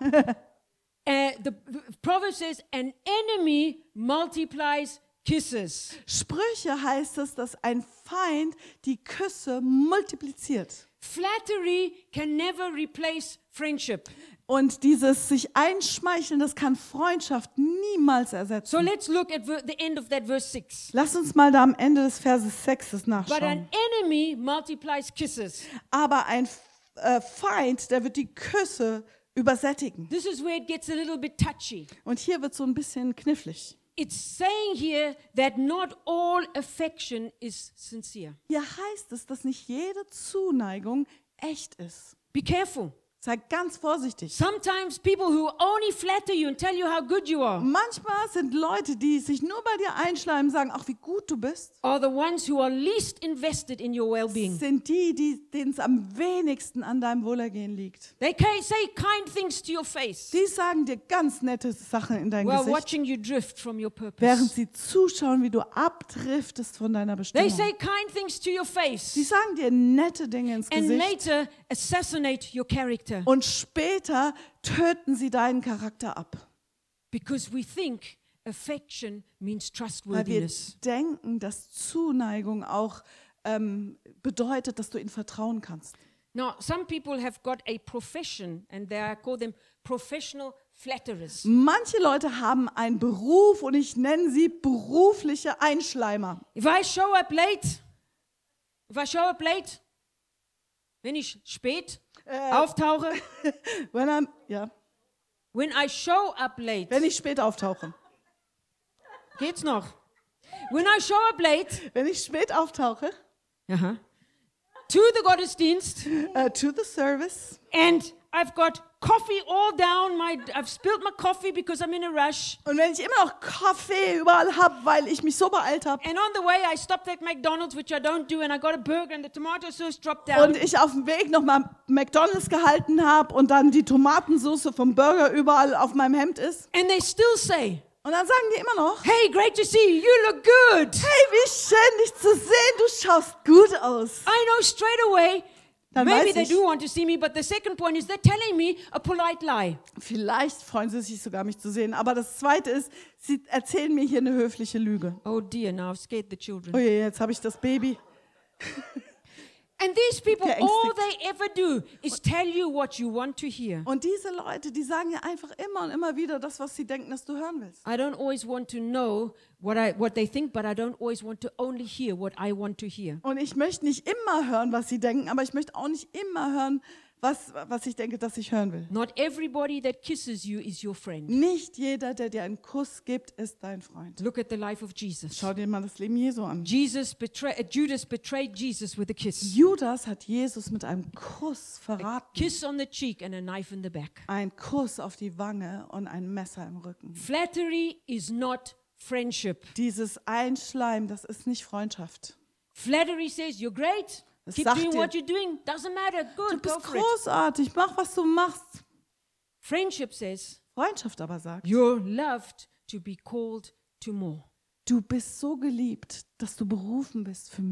The Proverbs says, an enemy multiplies kisses. Sprüche heißt es, dass ein Feind die Küsse multipliziert. Flattery can never replace friendship. Und dieses sich einschmeicheln, das kann Freundschaft niemals So ersetzen. let's look at the end of that verse 6. Lass uns mal da am Ende des Verses 6 But nachschauen. an enemy multiplies kisses. Aber ein Feind, der wird die Küsse übersättigen. This is where it gets a little bit touchy. Und hier wird so ein bisschen knifflig. It's saying here that not all affection is sincere. Hier heißt es, dass nicht jede Zuneigung echt ist. Be careful. Sei ganz vorsichtig. Sometimes people who only flatter you and tell you how good you are Manchmal sind Leute, die sich nur bei dir einschleimen, sagen, ach, wie gut du bist, are the ones who are least invested in your well-being. sind die, denen es am wenigsten an deinem Wohlergehen liegt. They say kind things to your face Die sagen dir ganz nette Sachen in dein while Gesicht, watching you drift from your während purpose. sie zuschauen, wie du abdriftest von deiner They Bestimmung. say kind things to your Sie face sagen dir nette Dinge ins and Gesicht later assassinate your character und später töten sie deinen Charakter ab. because we think affection means Weil wir trustworthiness. denken, dass Zuneigung auch bedeutet, dass du ihnen vertrauen kannst. Now, some people have got a profession and they call them professional flatterers. Manche Leute haben einen Beruf und ich nenne sie berufliche Einschleimer. If I show up late, wenn ich spät auftauche, when I show up late, Wenn ich spät auftauche. geht's noch? When I show up late, Wenn ich spät auftauche, to the Gottesdienst, to the service, and I've got coffee all down I've spilled my coffee because I'm in a rush. und wenn ich immer noch Kaffee überall habe, weil ich mich so beeilt habe, And on the way, I stopped at McDonald's, which I don't do, and I got a burger and the tomato sauce dropped down. und ich auf dem Weg nochmal McDonald's gehalten habe und dann die Tomatensauce vom Burger überall auf meinem Hemd ist. And they still say, Und dann sagen die immer noch, hey, great to see you. You look good. hey, wie schön dich zu sehen, du schaust gut aus. I know straight away, Dann maybe weiß they ich, do want to see me, but the second point is they're telling me a polite lie. vielleicht freuen sie sich sogar, mich zu sehen. Aber das Zweite ist, sie erzählen mir hier eine höfliche Lüge. Oh dear, now I've scared the children. Oh je, jetzt habe ich das Baby. And these people, all Geängstigt. they ever do is tell you what you want to hear. Und diese Leute, die sagen ja einfach immer und immer wieder das, was sie denken, dass du hören willst. I don't always want to know what they think, but I don't always want to only hear what I want to hear. Und ich möchte nicht immer hören, was sie denken, aber ich möchte auch nicht immer hören, was ich denke, dass ich hören will. Not everybody that kisses you is your friend. Nicht jeder, der dir einen Kuss gibt, ist dein Freund. Look at the life of Jesus. Schau dir mal das Leben Jesu an. Judas betrayed Jesus with a kiss. Judas hat Jesus mit einem Kuss verraten. Kiss on the cheek and a knife in the back. Ein Kuss auf die Wange und ein Messer im Rücken. Flattery is not friendship. Dieses Einschleimen, das ist nicht Freundschaft. Flattery says you're great. Das Keep sagt doing dir, what you're doing. Doesn't matter. Du Good, go bist for it. großartig, mach, was du machst. Friendship says Freundschaft aber sagt, you're loved to be called to more. du bist so geliebt, dass du berufen bist für mehr.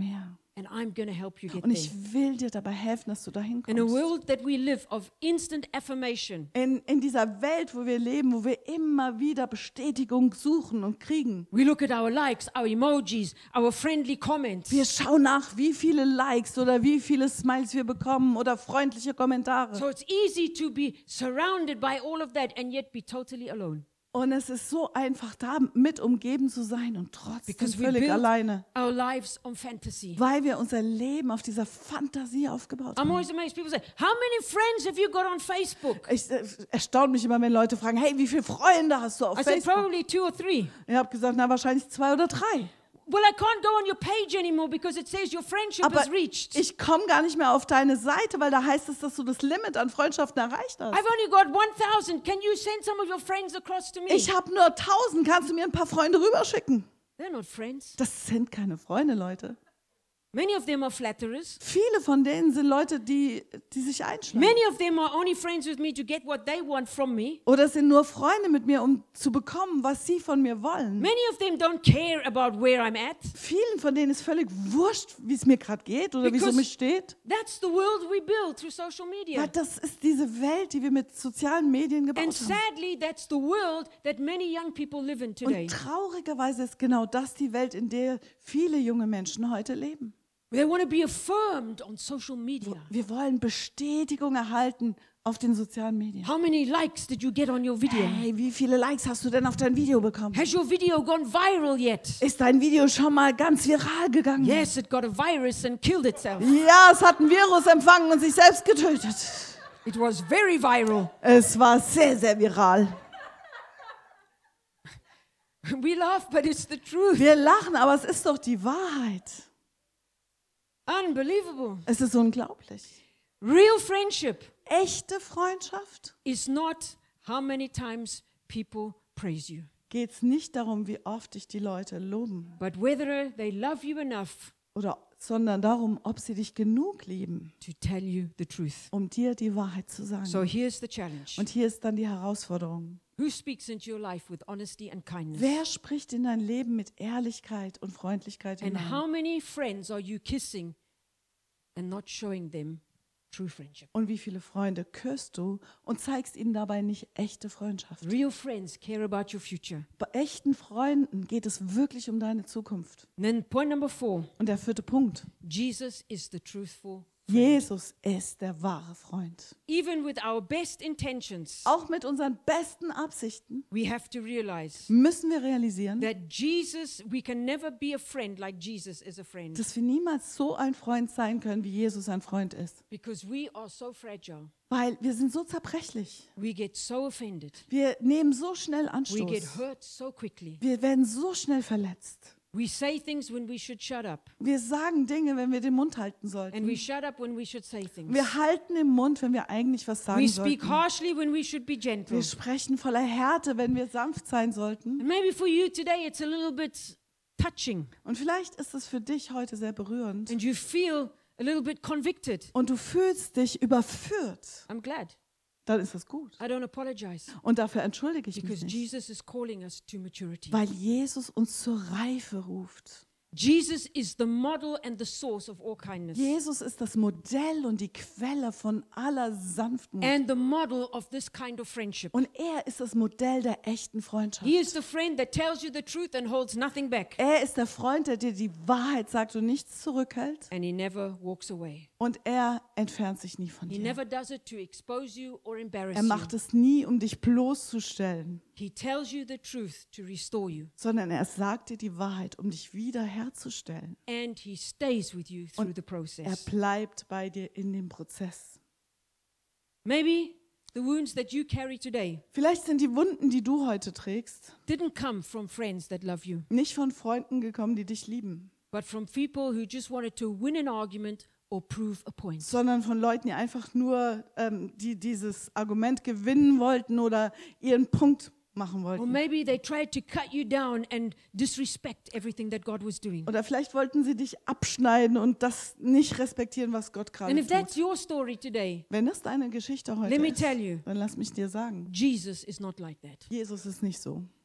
and I'm going to help you get Und there. ich will dir dabei helfen, dass du dahin In a kommst. world that we live of instant affirmation, In dieser Welt, wo wir leben, wo wir immer wieder Bestätigung suchen und kriegen. we look at our likes, our emojis, our friendly comments. Wir schauen nach, wie viele Likes oder wie viele Smiles wir bekommen oder freundliche Kommentare. So it's easy to be surrounded by all of that and yet be totally alone. Und es ist so einfach, da mit umgeben zu sein und trotzdem Because we völlig build alleine, our lives on fantasy. weil wir unser Leben auf dieser Fantasie aufgebaut I'm haben. always amazed. People say, how many friends have you got on Facebook? Ich erstaune mich immer, wenn Leute fragen, hey, wie viele Freunde hast du auf I said, Facebook? probably 2 or 3. Ich habe gesagt, na wahrscheinlich 2 oder 3. Well, I can't go on your page anymore because it says your friendship Aber has reached. ich komme gar nicht mehr auf deine Seite, weil da heißt es, dass du das Limit an Freundschaften erreicht hast. I've only got 1,000. Can you send some of your friends across to me? Ich habe nur 1000, kannst du mir ein paar Freunde rüberschicken? They're not friends. Das sind keine Freunde, Leute. Many of them are flatterers. Viele von denen sind Leute, die sich einschlagen. Many of them are only friends with me to get what they want from me. Oder sind nur Freunde mit mir, um zu bekommen, was sie von mir wollen. Many of them don't care about where I'm at. Vielen von denen ist völlig wurscht, wie es mir gerade geht oder wie es um Because mich steht. That's the world we build through social Weil media. das ist diese Welt, die wir mit sozialen Medien gebaut And haben. sadly, that's the world that many young people live in today. Und traurigerweise ist genau das die Welt, in der viele junge Menschen heute leben. They want to be affirmed on social media. Wir wollen Bestätigung erhalten auf den sozialen Medien. How many likes did you get on your video? Hey, wie viele Likes hast du denn auf dein Video bekommen? Has your video gone viral yet? Ist dein Video schon mal ganz viral gegangen? Yes, it got a virus and killed itself. Ja, es hat ein Virus empfangen und sich selbst getötet. It was very viral. Es war sehr, sehr viral. We laugh, but it's the truth. Wir lachen, aber es ist doch die Wahrheit. Unbelievable. Es ist unglaublich. Real friendship Echte Freundschaft is not how many times people praise you, geht es nicht darum, wie oft dich die Leute loben, but whether they love you enough sondern darum, ob sie dich genug lieben, to tell you the truth. um dir die Wahrheit zu sagen. So here's the challenge. Und hier ist dann die Herausforderung. Who speaks into your life with honesty and kindness? Wer spricht in dein Leben mit Ehrlichkeit und Freundlichkeit And hinein? how many friends are you kissing and not showing them true friendship? Und wie viele Freunde küsst du und zeigst ihnen dabei nicht echte Freundschaft? Real friends care about your future. Bei echten Freunden geht es wirklich um deine Zukunft. And then point number 4, Und der 4. Punkt. Jesus is the truthful friend. Jesus ist der wahre Freund. Even with our best intentions, Auch mit unseren besten Absichten we have to realize müssen wir realisieren, that Jesus, we can never be a friend like Jesus is a friend, dass wir niemals so ein Freund sein können, wie Jesus ein Freund ist. because we are so fragile. Weil wir sind so zerbrechlich. We get so offended. Wir nehmen so schnell We get Anstoß. hurt so quickly. Wir werden so schnell verletzt. We say things when we should shut up, Wir sagen Dinge, wenn wir den Mund halten and sollten. we shut up when we should say things. Wir halten den Mund, wenn wir eigentlich was We sagen speak sollten. harshly when we should be gentle. Wir sprechen voller Härte, wenn wir sanft sein sollten. And maybe for you today it's a little bit touching, Und vielleicht ist es für dich heute sehr berührend. and you feel a little bit convicted. Und du fühlst dich überführt. I'm glad. Dann ist das gut. I don't apologize, Und dafür entschuldige ich mich because nicht. Jesus is calling us to maturity. Weil Jesus uns zur Reife ruft. Jesus is the model and the source of all kindness, Jesus ist das Modell und die Quelle von aller Sanftmut. and the model of this kind of friendship. Und er ist das Modell der echten Freundschaft. He is the friend that tells you the truth and holds nothing back, Er ist der Freund, der dir die Wahrheit sagt und nichts zurückhält. and he never walks away. Und er entfernt sich nie von He dir. never does it to expose you or embarrass Er you. macht es nie, um dich bloßzustellen, He tells you the truth to restore you, sondern er sagt dir die Wahrheit, um dich wiederherzustellen. and he stays with you through Und the Er process. bleibt bei dir in dem Prozess. Maybe the wounds that you carry today Vielleicht sind die Wunden, die du heute trägst, didn't come from friends that love you, nicht von Freunden gekommen, die dich lieben, but from people who just wanted to win an argument or prove a point. sondern von Leuten, die einfach nur die dieses Argument gewinnen wollten oder ihren Punkt machen Or wollten. maybe they tried to cut you down and disrespect everything that God was doing. Oder vielleicht wollten sie dich abschneiden und das nicht respektieren, was Gott And gerade if that's tut. your story today, Wenn das deine Geschichte heute let me ist, tell you, dann lass mich dir sagen, Jesus is not like that. Jesus ist nicht so.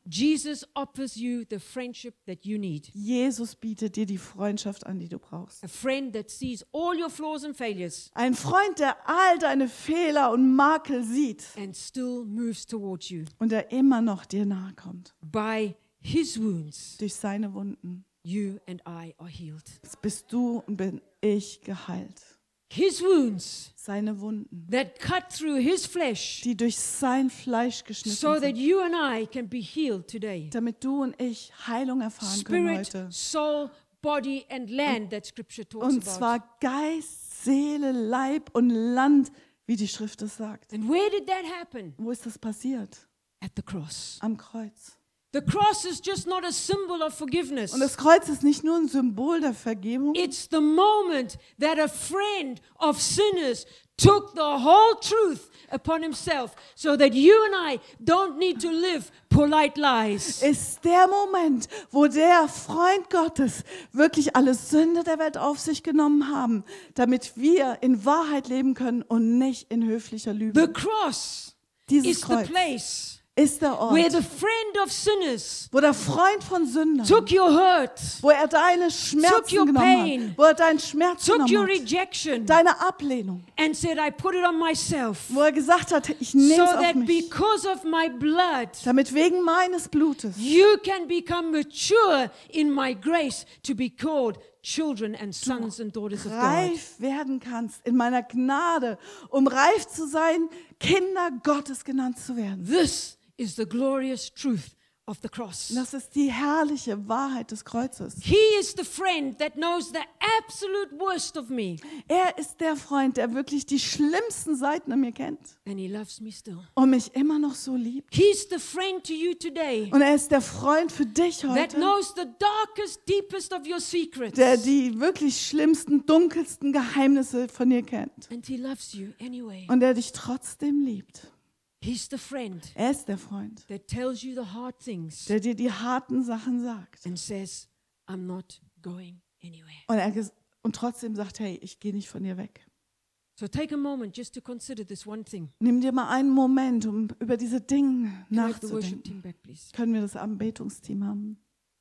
Jesus offers you the friendship that you need. Jesus bietet dir die Freundschaft an, die du brauchst. A friend that sees all your flaws and failures Ein Freund, der all deine Fehler und Makel sieht and still moves towards you. und der immer noch dir nahe kommt. By his wounds, Durch seine Wunden you and I are healed. bist du und bin ich geheilt. His wounds Seine Wunden, that cut through his flesh die durch sein Fleisch geschnitten so that sind, you and I can be healed today. damit du und ich Heilung erfahren können Spirit, heute. soul, body and land that scripture talks Und about. zwar Geist, Seele, Leib und Land, wie die Schrift es sagt. And where did that happen? Wo ist das passiert? At the cross. Am Kreuz. The cross is just not a symbol of forgiveness. Und das Kreuz ist nicht nur ein Symbol der Vergebung. It's the moment that a friend of sinners took the whole truth upon himself so that you and I don't need to live polite lies. Ist der Moment, wo der Freund Gottes wirklich alle Sünde der Welt auf sich genommen haben, damit wir in Wahrheit leben können und nicht in höflicher The Lüge. cross Dieses is the Kreuz place ist der where Ort, the friend of sinners wo der Freund von Sündern, took your hurt, wo er deine your Schmerzen genommen pain, hat, wo er deinen Schmerz took your genommen hat, rejection, deine Ablehnung, and said, I put it on myself wo er gesagt hat, ich nehme so es auf that mich, because of my blood, damit wegen meines Blutes you can become mature in my grace to be called children and sons and daughters of God. reif werden kannst in meiner Gnade, um reif zu sein, Kinder Gottes genannt zu werden. This is the glorious truth of the cross. Das ist die herrliche Wahrheit des Kreuzes. He is the friend that knows the absolute worst of me, Er ist der Freund, der wirklich die schlimmsten Seiten an mir kennt and he loves me still. und mich immer noch so liebt. He's the friend to you today Und er ist der Freund für dich that heute, knows the darkest, deepest of your secrets, der die wirklich schlimmsten, dunkelsten Geheimnisse von dir kennt and he loves you anyway. und der dich trotzdem liebt. He's the friend Er ist der Freund, that tells you the hard things der dir die harten Sachen sagt and says, I'm not going anywhere. und trotzdem sagt, hey, ich gehe nicht von dir weg. So take a moment just to consider this one thing. Nimm dir mal einen Moment, um über diese Dinge Can I have the worship nachzudenken. team back, please? Können wir das Anbetungsteam haben?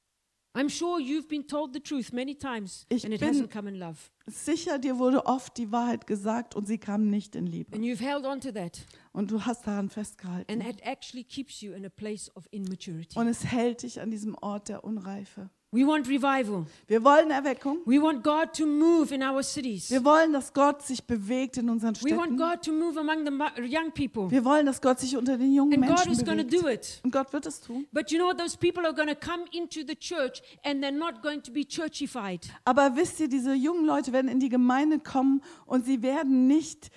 I'm sure you've been told the truth many times Ich and it bin- hasn't come in love. Sicher, dir wurde oft die Wahrheit gesagt und sie kam nicht in Liebe. And you've held on to that. Und du hast daran And festgehalten. it actually keeps you in a place of immaturity. Und es hält dich an diesem Ort der Unreife. We want revival. Wir wollen Erweckung. We want God to move in our cities. Wir wollen, dass Gott sich bewegt in unseren We want Städten. God to move among the young people. Wir wollen, dass Gott sich unter den jungen And God Menschen is going to bewegt. do it. Und Gott wird es tun. But you know, those people are going to come into the church and they're not going to be churchified. Aber wisst ihr, diese jungen Leute werden in die Gemeinde kommen und sie werden nicht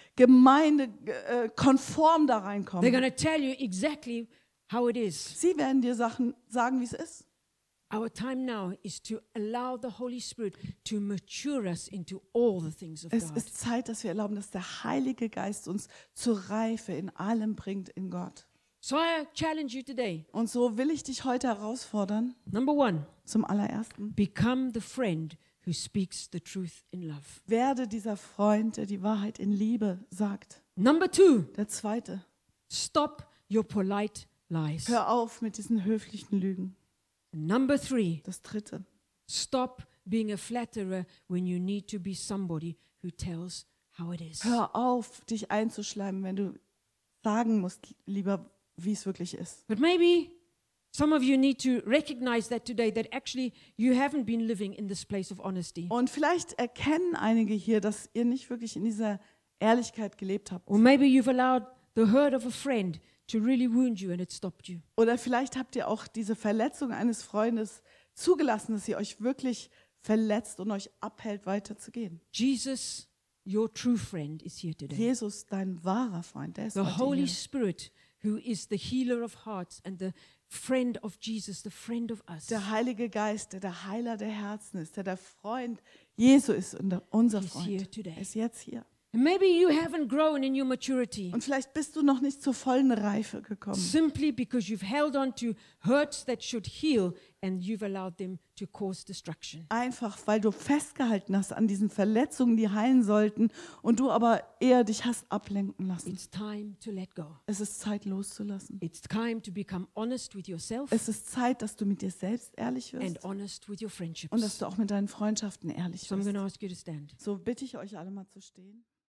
gemeindekonform da They're reinkommen. going to tell you exactly how it is. Sie werden dir Sachen sagen, wie es ist. Our time now is to allow the Holy Spirit to mature us into all the things of Es God. ist Zeit, dass wir erlauben, dass der Heilige Geist uns zur Reife in allem bringt in Gott. So I challenge you today. Und so will ich dich heute herausfordern, Number one, zum allerersten. become the friend who speaks the truth in love. Werde dieser Freund, der die Wahrheit in Liebe sagt. Number two, Der zweite. stop your polite lies. Hör auf mit diesen höflichen Lügen. Number three, Das dritte. stop being a flatterer when you need to be somebody who tells how it is. Hör auf, dich einzuschleimen, wenn du sagen musst, lieber, wie es wirklich ist. But maybe some of you need to recognize that today, that actually you haven't been living in this place of honesty. Und vielleicht erkennen einige hier, dass ihr nicht wirklich in dieser Ehrlichkeit gelebt habt. Or maybe you've allowed the hurt of a friend to really wound you and it stopped you. Oder vielleicht habt ihr auch diese Verletzung eines Freundes zugelassen, dass sie euch wirklich verletzt und euch abhält, weiterzugehen. Jesus, your true friend, is here today. Jesus, dein wahrer Freund, der ist The heute Holy hier. Spirit, who is the healer of hearts and the friend of Jesus, the friend of us. Der Heilige Geist, der Heiler der Herzen ist, der Freund Jesu ist und unser He's here Freund. today. Er ist jetzt hier. And maybe you haven't grown in your maturity Und vielleicht bist du noch nicht zur vollen Reife gekommen. simply because you've held on to hurts that should heal and you've allowed them to cause destruction. Einfach, weil du festgehalten hast an diesen Verletzungen, die heilen sollten und du aber eher dich hast ablenken lassen. It's time to let go. Es ist Zeit loszulassen. It's time to become honest with yourself Es ist Zeit, dass du mit dir selbst ehrlich and wirst honest with your und dass friendships. du auch mit deinen Freundschaften ehrlich So I'm going wirst. to ask you to stand. So bitte ich euch alle mal zu stehen.